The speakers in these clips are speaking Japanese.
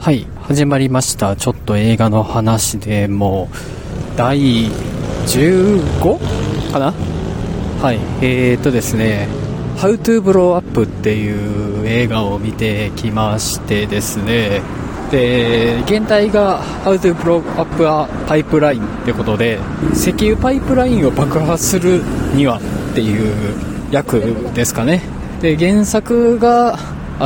はい、始まりました。ちょっと映画の話でもう第 15? かな。はい、ですね、How to Blow Up っていう映画を見てきましてですね、で、現代が How to Blow Up a Pipeline ってことで、石油パイプラインを爆破するにはっていう訳ですかね。で、原作があって、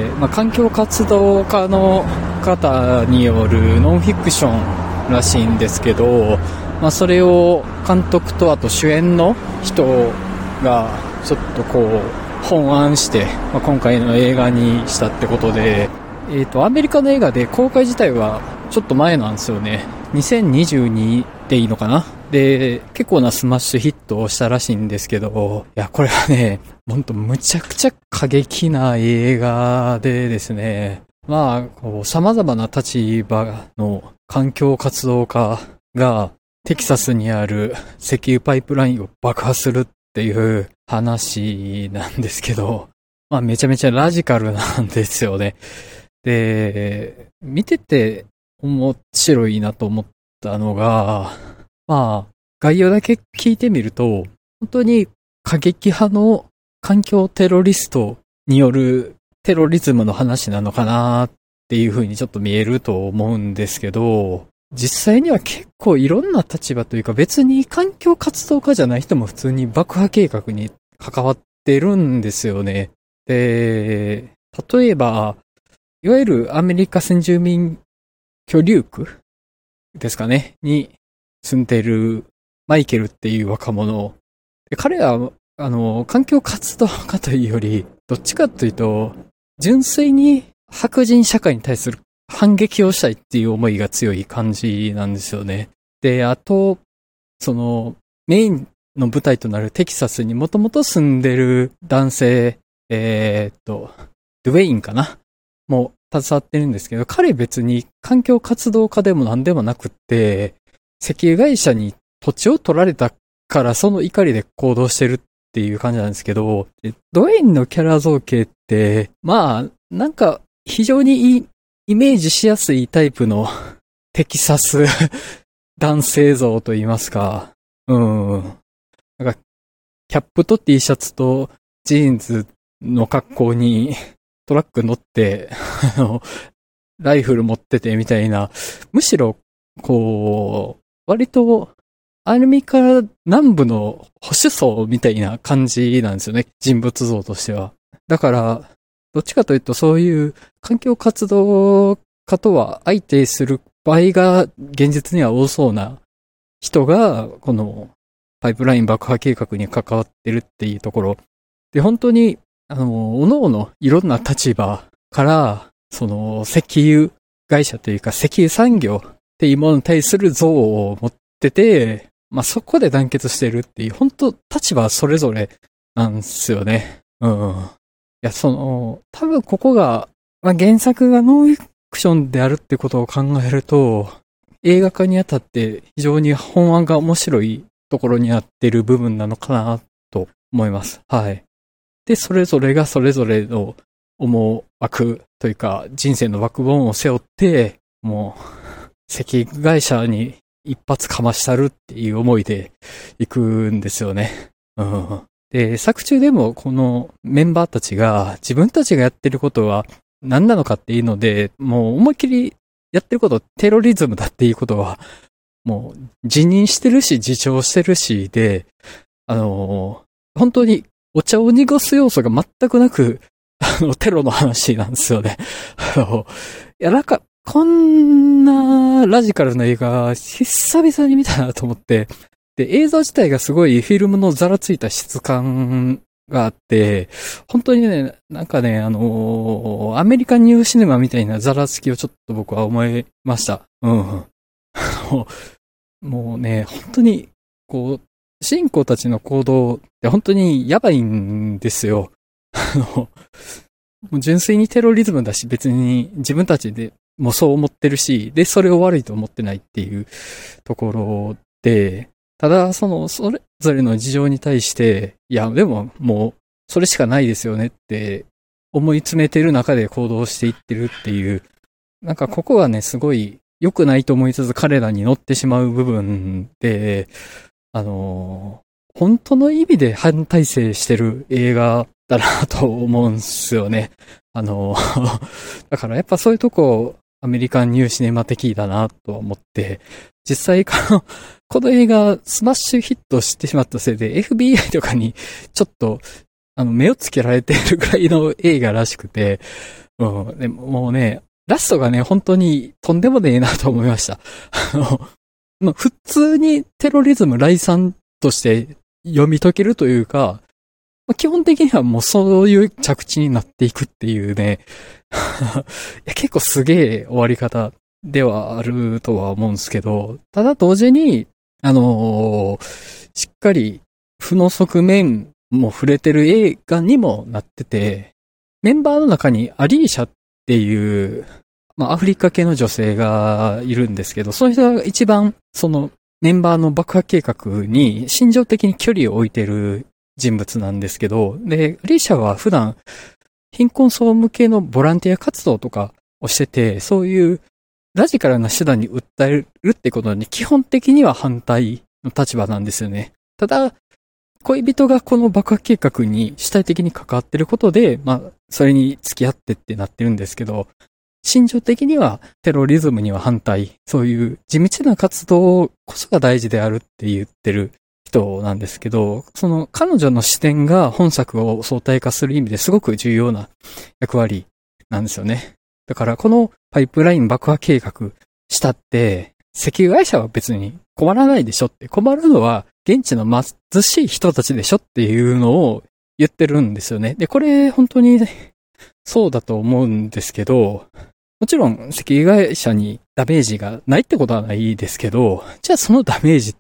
環境活動家の方によるノンフィクションらしいんですけど、それを監督とあと主演の人がちょっと本案して、今回の映画にしたってことで、アメリカの映画で公開自体はちょっと前なんですよね。2022でいいのかな。で、結構なスマッシュヒットをしたらしいんですけど、いや、これはね、ほんとむちゃくちゃ過激な映画でですね、様々な立場の環境活動家がテキサスにある石油パイプラインを爆破するっていう話なんですけど、めちゃめちゃラジカルなんですよね。で、見てて面白いなと思ったのが、概要だけ聞いてみると、本当に過激派の環境テロリストによるテロリズムの話なのかなっていう風にちょっと見えると思うんですけど、実際には結構いろんな立場というか、別に環境活動家じゃない人も普通に爆破計画に関わってるんですよね。で、例えば、いわゆるアメリカ先住民居留区ですかね、に住んでるマイケルっていう若者。彼は、環境活動家というより、どっちかというと、純粋に白人社会に対する反撃をしたいっていう思いが強い感じなんですよね。で、あと、メインの舞台となるテキサスにもともと住んでる男性、ドゥウェインかなもう携わってるんですけど、彼別に環境活動家でも何でもなくって、石油会社に土地を取られたからその怒りで行動してるっていう感じなんですけど、ドウェインのキャラ造形って、なんか非常にいいイメージしやすいタイプのテキサス男性像と言いますか、なんかキャップと T シャツとジーンズの格好にトラック乗ってライフル持っててみたいな、むしろ割とアメリカ南部の保守層みたいな感じなんですよね、人物像としては。だからどっちかというとそういう環境活動家とは相手する場合が現実には多そうな人がこのパイプライン爆破計画に関わってるっていうところで、本当に各々いろんな立場から石油会社というか石油産業っていうものに対する憎悪を持ってて、そこで団結してるっていう、本当立場それぞれなんですよね。いや、多分ここが、原作がノンフィクションであるってことを考えると、映画化にあたって非常に本案が面白いところになってる部分なのかなと思います。はい。で、それぞれがそれぞれの思惑というか、人生のバックボーンを背負って、もう、石油会社に一発かましたるっていう思いで行くんですよね。で、作中でもこのメンバーたちが自分たちがやってることは何なのかっていうので、もう思いっきりやってることテロリズムだっていうことはもう自認してるし自重してるしで、本当にお茶を濁す要素が全くなくテロの話なんですよね。いや、こんなラジカルな映画、久々に見たなと思って、で、映像自体がすごいフィルムのざらついた質感があって、本当にね、なんかね、アメリカンニューシネマみたいなざらつきをちょっと僕は思いました。もうね、本当に、主人公たちの行動って本当にやばいんですよ。もう純粋にテロリズムだし、別に自分たちでもそう思ってるし、で、それを悪いと思ってないっていうところで、ただ、それぞれの事情に対して、いや、でももう、それしかないですよねって思い詰めてる中で行動していってるっていうなんかここはね、すごい良くないと思いつつ彼らに乗ってしまう部分で、本当の意味で反体制してる映画だなと思うんすよね。だからやっぱそういうとこ、アメリカンニューシネマ的だなと思って、実際この映画スマッシュヒットしてしまったせいで FBI とかにちょっと目をつけられてるぐらいの映画らしくて、でもうね、ラストがね、本当にとんでもねえなと思いました。普通にテロリズム来賛として読み解けるというか、基本的にはもうそういう着地になっていくっていうね、いや結構すげえ終わり方ではあるとは思うんですけど、ただ同時に、しっかり負の側面も触れてる映画にもなってて、メンバーの中にアリーシャっていう、アフリカ系の女性がいるんですけど、その人が一番そのメンバーの爆破計画に心情的に距離を置いてる人物なんですけど、で、アリーシャは普段貧困層向けのボランティア活動とかをしてて、そういうラジカルな手段に訴えるってことに基本的には反対の立場なんですよね。ただ、恋人がこの爆破計画に主体的に関わってることで、それに付き合ってってなってるんですけど、心情的にはテロリズムには反対、そういう地道な活動こそが大事であるって言ってる人なんですけど、その彼女の視点が本作を相対化する意味ですごく重要な役割なんですよね。だからこのパイプライン爆破計画したって、石油会社は別に困らないでしょって、困るのは現地の貧しい人たちでしょっていうのを言ってるんですよね。で、これ本当にそうだと思うんですけど、もちろん石油会社にダメージがないってことはないですけど、じゃあそのダメージって、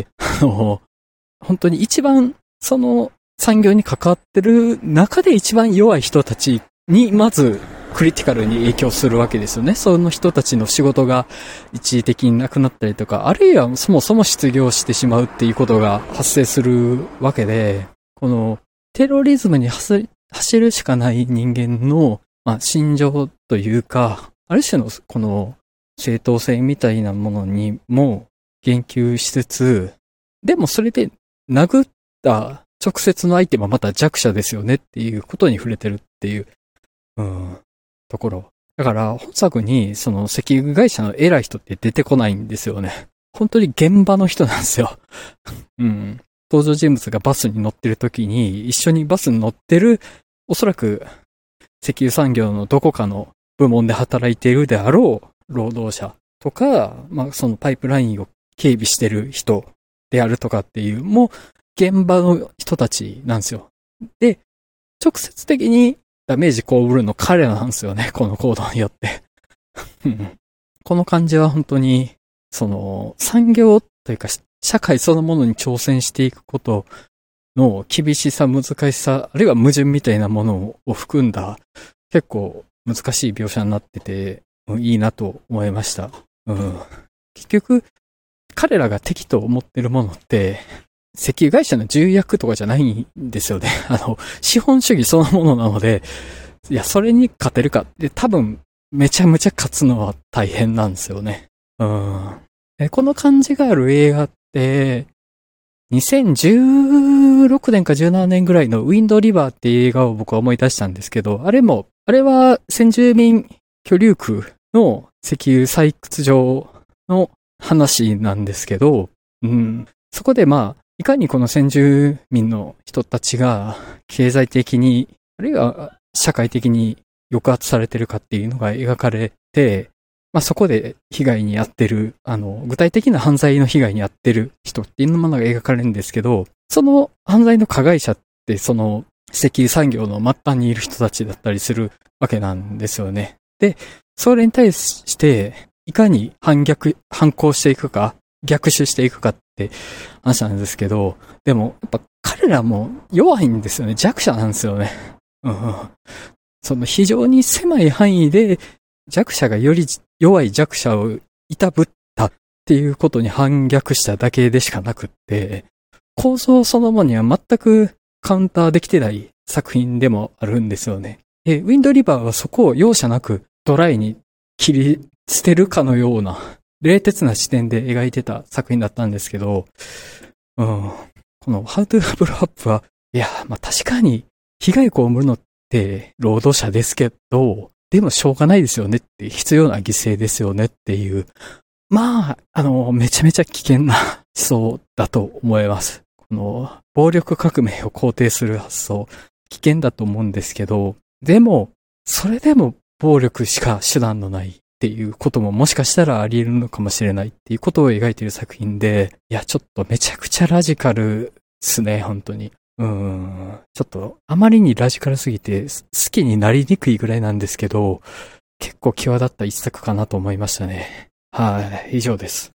本当に一番その産業に関わってる中で一番弱い人たちにまずクリティカルに影響するわけですよね。その人たちの仕事が一時的になくなったりとか、あるいはそもそも失業してしまうっていうことが発生するわけで、このテロリズムに走るしかない人間の、心情というか、ある種のこの正当性みたいなものにも言及しつつ、でもそれで殴った直接の相手はまた弱者ですよねっていうことに触れてるっていう、ところ。だから本作にその石油会社の偉い人って出てこないんですよね。本当に現場の人なんですよ。登場人物がバスに乗ってる時に一緒にバスに乗ってるおそらく石油産業のどこかの部門で働いているであろう労働者とか、そのパイプラインを警備してる人であるとかっていう、もう現場の人たちなんですよ。で、直接的にダメージ被るの彼らなんですよね、この行動によって。この感じは本当に、その産業というか社会そのものに挑戦していくことの厳しさ、難しさ、あるいは矛盾みたいなものを含んだ結構難しい描写になってて、いいなと思いました。結局、彼らが敵と思ってるものって、石油会社の重役とかじゃないんですよね。資本主義そのものなので、いや、それに勝てるかって多分、めちゃめちゃ勝つのは大変なんですよね。この感じがある映画って、2016年か17年ぐらいのウィンドリバーっていう映画を僕は思い出したんですけど、あれは先住民居留区の石油採掘場の話なんですけど、そこでいかにこの先住民の人たちが経済的に、あるいは社会的に抑圧されてるかっていうのが描かれて、そこで被害に遭ってる、具体的な犯罪の被害に遭ってる人っていうものが描かれるんですけど、その犯罪の加害者ってその石油産業の末端にいる人たちだったりするわけなんですよね。で、それに対して、いかに反抗していくか、逆襲していくかって話なんですけど、でも、やっぱ彼らも弱いんですよね。弱者なんですよね。その非常に狭い範囲で弱者がより弱い弱者をいたぶったっていうことに反逆しただけでしかなくって、構造そのものには全くカウンターできてない作品でもあるんですよね。ウィンドリバーはそこを容赦なくドライに切り捨てるかのような、冷徹な視点で描いてた作品だったんですけど、この How to Blow Up は、いや、まあ確かに被害を被るのって労働者ですけど、でもしょうがないですよねって、必要な犠牲ですよねっていう、まあ、めちゃめちゃ危険な思想だと思います。この、暴力革命を肯定する発想、危険だと思うんですけど、でも、それでも暴力しか手段のないっていうことももしかしたらあり得るのかもしれないっていうことを描いている作品で、いや、ちょっとめちゃくちゃラジカルですね、本当に。ちょっと、あまりにラジカルすぎて、好きになりにくいぐらいなんですけど、結構際立った一作かなと思いましたね。はい、以上です。